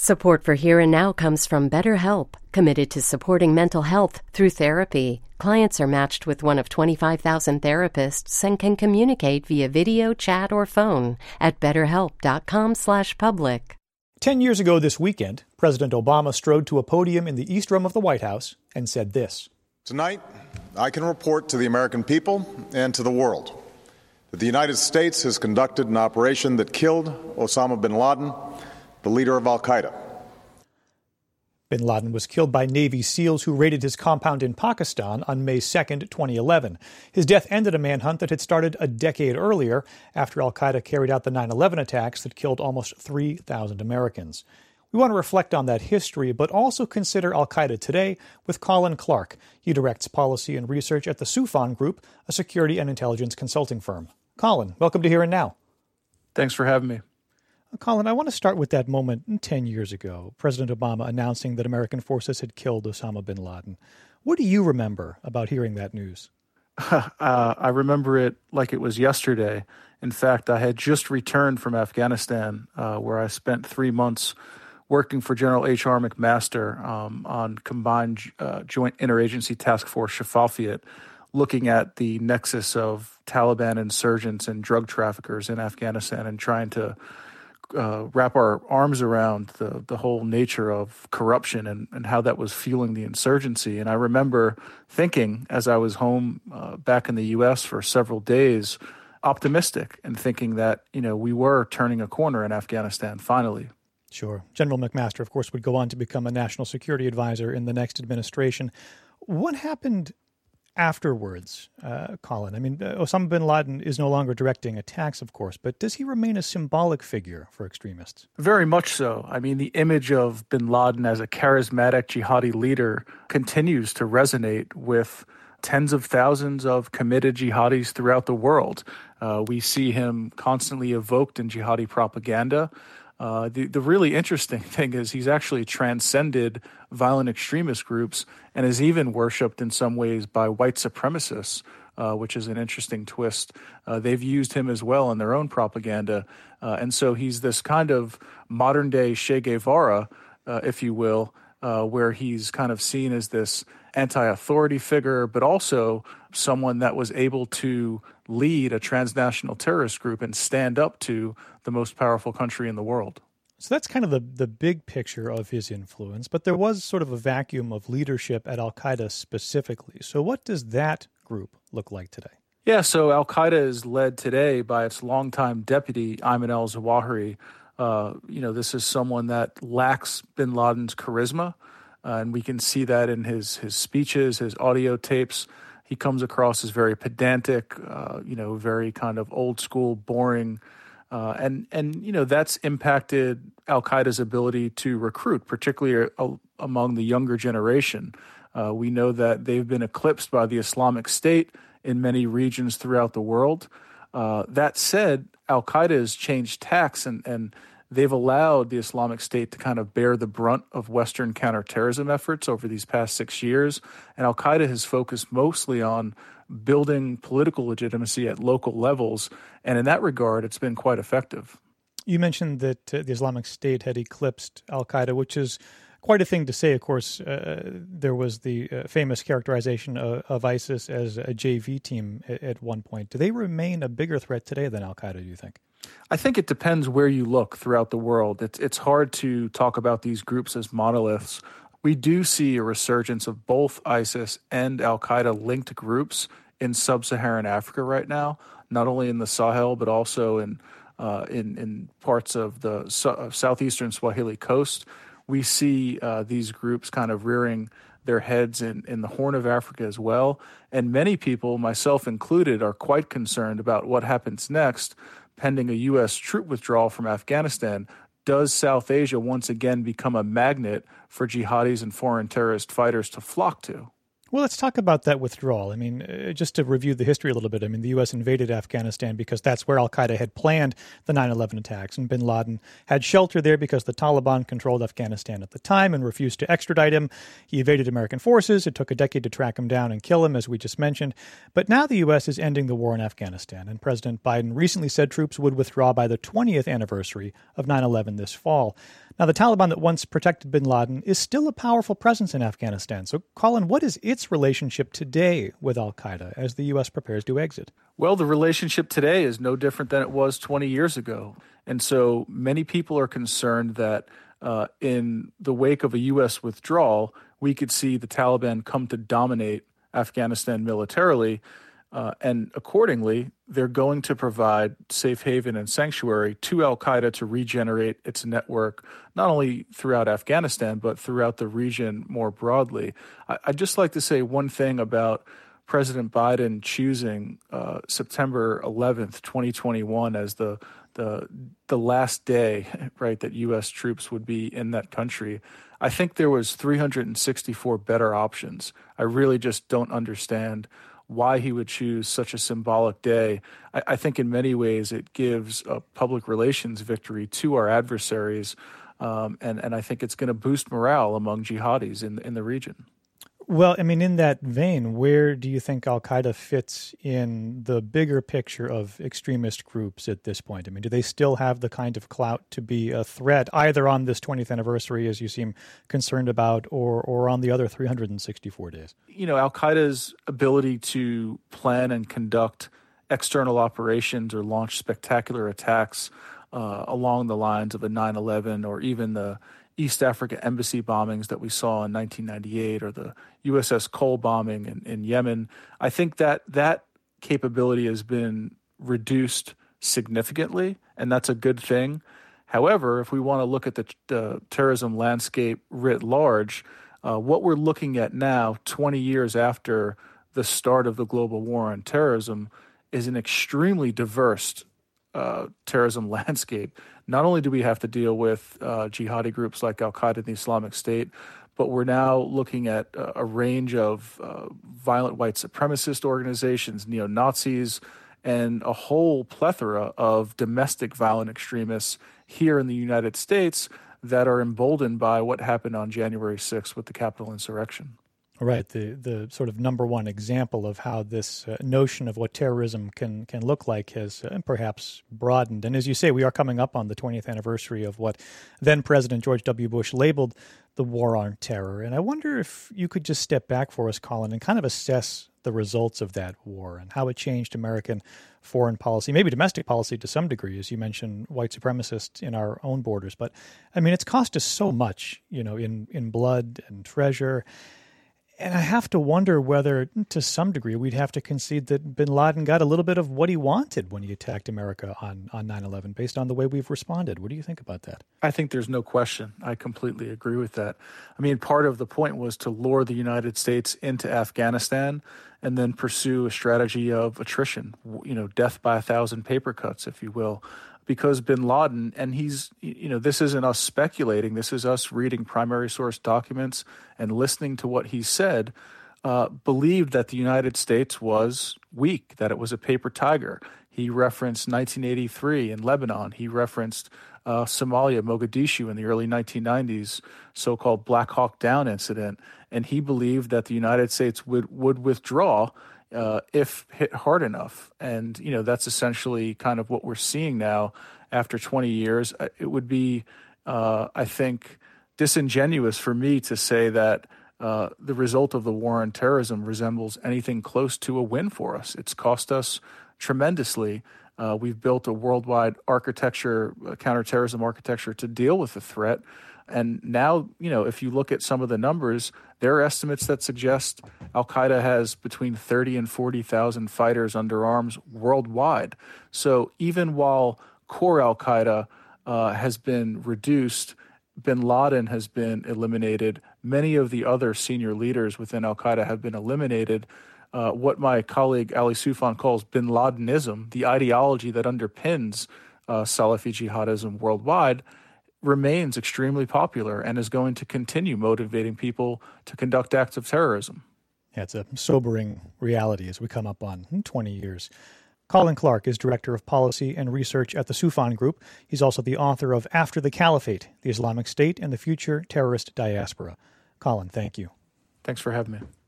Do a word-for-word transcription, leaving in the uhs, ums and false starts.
Support for Here and Now comes from BetterHelp, committed to supporting mental health through therapy. Clients are matched with one of twenty-five thousand therapists and can communicate via video, chat, or phone at betterhelp.com slash public. Ten years ago this weekend, President Obama strode to a podium in the East Room of the White House and said this. Tonight, I can report to the American people and to the world that the United States has conducted an operation that killed Osama bin Laden, the leader of al-Qaeda. Bin Laden was killed by Navy SEALs who raided his compound in Pakistan on May second, twenty eleven. His death ended a manhunt that had started a decade earlier after al-Qaeda carried out the nine eleven attacks that killed almost three thousand Americans. We want to reflect on that history, but also consider al-Qaeda today with Colin Clark. He directs policy and research at the Soufan Group, a security and intelligence consulting firm. Colin, welcome to Here and Now. Thanks for having me. Colin, I want to start with that moment ten years ago, President Obama announcing that American forces had killed Osama bin Laden. What do you remember about hearing that news? uh, I remember it like it was yesterday. In fact, I had just returned from Afghanistan, uh, where I spent three months working for General H R. McMaster um, on Combined uh, Joint Interagency Task Force Shafafiyat, looking at the nexus of Taliban insurgents and drug traffickers in Afghanistan and trying to Uh, wrap our arms around the, the whole nature of corruption and, and how that was fueling the insurgency. And I remember thinking, as I was home uh, back in the U S for several days, optimistic and thinking that, you know, we were turning a corner in Afghanistan finally. Sure. General McMaster, of course, would go on to become a national security advisor in the next administration. What happened afterwards, uh, Colin? I mean, Osama bin Laden is no longer directing attacks, of course, but does he remain a symbolic figure for extremists? Very much so. I mean, the image of bin Laden as a charismatic jihadi leader continues to resonate with tens of thousands of committed jihadis throughout the world. Uh, we see him constantly evoked in jihadi propaganda. Uh, the, the really interesting thing is he's actually transcended violent extremist groups and is even worshipped in some ways by white supremacists, uh, which is an interesting twist. Uh, they've used him as well in their own propaganda. Uh, and so he's this kind of modern-day Che Guevara, uh, if you will, uh, where he's kind of seen as this anti-authority figure, but also someone that was able to lead a transnational terrorist group and stand up to the most powerful country in the world. So that's kind of the, the big picture of his influence, but there was sort of a vacuum of leadership at al-Qaeda specifically. So what does that group look like today? Yeah, so al-Qaeda is led today by its longtime deputy, Ayman al-Zawahiri. Uh, you know, this is someone that lacks bin Laden's charisma, uh, and we can see that in his, his speeches, his audio tapes. He comes across as very pedantic, uh, you know, very kind of old school, boring. Uh, and, and, you know, that's impacted al-Qaeda's ability to recruit, particularly uh, among the younger generation. Uh, we know that they've been eclipsed by the Islamic State in many regions throughout the world. Uh, that said, al-Qaeda has changed tacks and, and they've allowed the Islamic State to kind of bear the brunt of Western counterterrorism efforts over these past six years. And al-Qaeda has focused mostly on building political legitimacy at local levels. And in that regard, it's been quite effective. You mentioned that uh, the Islamic State had eclipsed al-Qaeda, which is quite a thing to say. Of course, uh, there was the uh, famous characterization of, of ISIS as a J V team at, at one point. Do they remain a bigger threat today than al-Qaeda, do you think? I think it depends where you look throughout the world. It's, it's hard to talk about these groups as monoliths. We do see a resurgence of both ISIS and al-Qaeda linked groups in sub-Saharan Africa right now, not only in the Sahel, but also in uh, in, in parts of the so- southeastern Swahili coast. We see uh, these groups kind of rearing their heads in, in the Horn of Africa as well. And many people, myself included, are quite concerned about what happens next, pending a U S troop withdrawal from Afghanistan. Does South Asia once again become a magnet for jihadis and foreign terrorist fighters to flock to? Well, let's talk about that withdrawal. I mean, uh, just to review the history a little bit, I mean, the U S invaded Afghanistan because that's where al-Qaeda had planned the nine eleven attacks, and bin Laden had shelter there because the Taliban controlled Afghanistan at the time and refused to extradite him. He evaded American forces. It took a decade to track him down and kill him, as we just mentioned. But now the U S is ending the war in Afghanistan, and President Biden recently said troops would withdraw by the twentieth anniversary of nine eleven this fall. Now, the Taliban that once protected bin Laden is still a powerful presence in Afghanistan. So, Colin, what is its relationship today with al-Qaeda as the U S prepares to exit? Well, the relationship today is no different than it was twenty years ago. And so many people are concerned that uh, in the wake of a U S withdrawal, we could see the Taliban come to dominate Afghanistan militarily. Uh, and accordingly, they're going to provide safe haven and sanctuary to al-Qaeda to regenerate its network, not only throughout Afghanistan, but throughout the region more broadly. I, I'd just like to say one thing about President Biden choosing uh, September eleventh, twenty twenty-one as the, the, the last day, right, that U S troops would be in that country. I think there was three hundred sixty-four better options. I really just don't understand why he would choose such a symbolic day. I, I think in many ways it gives a public relations victory to our adversaries, um, and, and I think it's going to boost morale among jihadis in, in the region. Well, I mean, in that vein, where do you think al-Qaeda fits in the bigger picture of extremist groups at this point? I mean, do they still have the kind of clout to be a threat, either on this twentieth anniversary, as you seem concerned about, or or on the other three hundred sixty-four days? You know, al-Qaeda's ability to plan and conduct external operations or launch spectacular attacks uh, along the lines of a nine eleven or even the East Africa embassy bombings that we saw in nineteen ninety-eight or the U S S Cole bombing in, in Yemen, I think that that capability has been reduced significantly, and that's a good thing. However, if we want to look at the, the terrorism landscape writ large, uh, what we're looking at now, twenty years after the start of the global war on terrorism, is an extremely diverse uh, terrorism landscape. Not only do we have to deal with uh, jihadi groups like al-Qaeda and the Islamic State, but we're now looking at uh, a range of uh, violent white supremacist organizations, neo-Nazis, and a whole plethora of domestic violent extremists here in the United States that are emboldened by what happened on January sixth with the Capitol insurrection. Right, the the sort of number one example of how this uh, notion of what terrorism can can look like has uh, perhaps broadened. And as you say, we are coming up on the twentieth anniversary of what then President George W. Bush labeled the war on terror. And I wonder if you could just step back for us, Colin, and kind of assess the results of that war and how it changed American foreign policy, maybe domestic policy to some degree, as you mentioned, white supremacists in our own borders. But, I mean, it's cost us so much, you know, in, in blood and treasure. And I have to wonder whether, to some degree, we'd have to concede that bin Laden got a little bit of what he wanted when he attacked America on, on nine eleven, based on the way we've responded. What do you think about that? I think there's no question. I completely agree with that. I mean, part of the point was to lure the United States into Afghanistan and then pursue a strategy of attrition, you know, death by a thousand paper cuts, if you will. Because bin Laden, and he's, you know, this isn't us speculating, this is us reading primary source documents and listening to what he said, uh, believed that the United States was weak, that it was a paper tiger. He referenced nineteen eighty-three in Lebanon. He referenced uh, Somalia, Mogadishu in the early nineteen nineties, so-called Black Hawk Down incident. And he believed that the United States would, would withdraw Uh, if hit hard enough. And, you know, that's essentially kind of what we're seeing now after twenty years. It would be, uh, I think, disingenuous for me to say that uh, the result of the war on terrorism resembles anything close to a win for us. It's cost us tremendously. Uh, we've built a worldwide architecture, a counterterrorism architecture to deal with the threat. And now, you know, if you look at some of the numbers, there are estimates that suggest al-Qaeda has between thirty and forty thousand fighters under arms worldwide. So even while core al-Qaeda uh, has been reduced, bin Laden has been eliminated. Many of the other senior leaders within al-Qaeda have been eliminated. Uh, what my colleague Ali Soufan calls bin Ladenism, the ideology that underpins uh, Salafi jihadism worldwide, remains extremely popular and is going to continue motivating people to conduct acts of terrorism. Yeah, it's a sobering reality as we come up on twenty years. Colin Clark is Director of Policy and Research at the Soufan Group. He's also the author of After the Caliphate, The Islamic State and the Future Terrorist Diaspora. Colin, thank you. Thanks for having me.